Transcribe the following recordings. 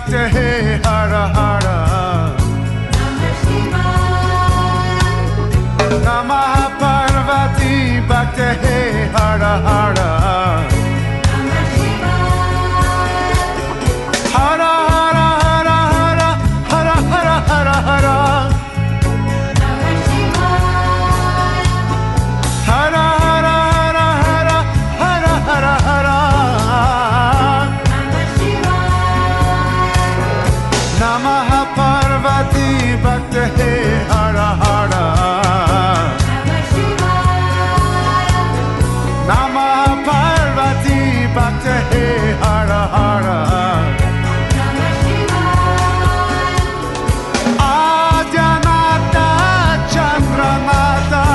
Bhakti Hara Hara Namah Parvati Bhakti Hara Hara Hara Hara Hara Hara Hara Hara Hara Hara Hara Hara Hara Hara Hara Hara Namah Parvati Bhakti Hara Hara Namah Parvati Bhakti Hara Hara Adyanata Chandranata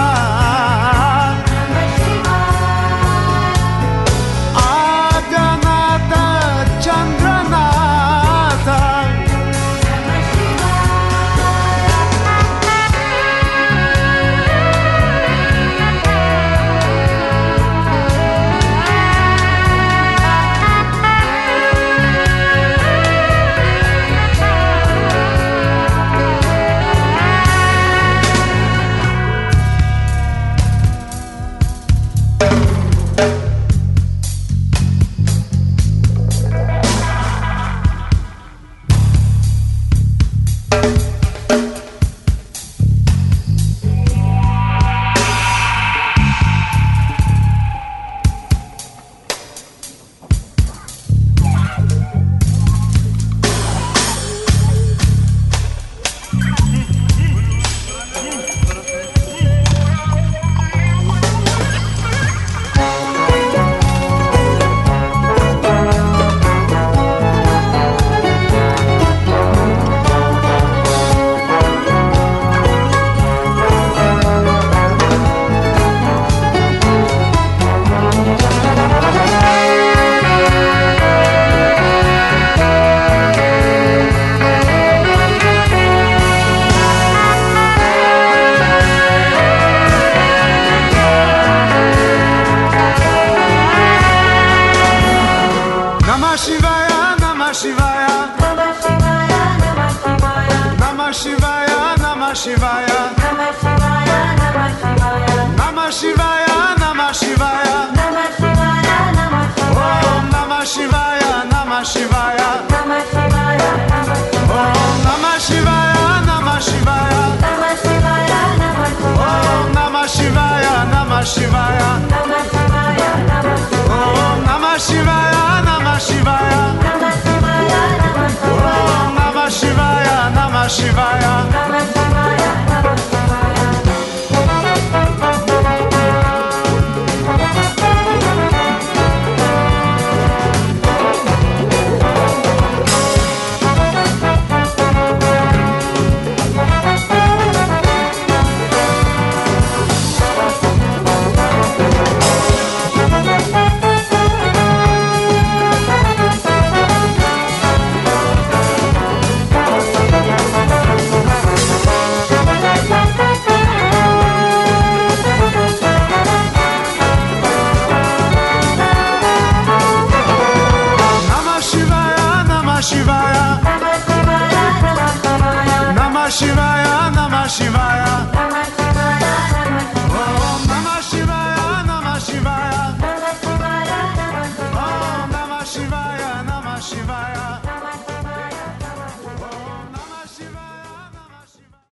Adyanata Chandranata Namah Shivaya, Namah Shivaya, Namah Shivaya, Namah Shivaya, Namah Shivaya, Namah Shivaya, Om Namah Shivaya, Namah Shivaya, Om Namah Shivaya, Namah Shivaya, Om Namah Shivaya, Namah Shivaya, Om Namah Shivaya, Namah Shivaya, Om Namah Shivaya, Namah Shivaya.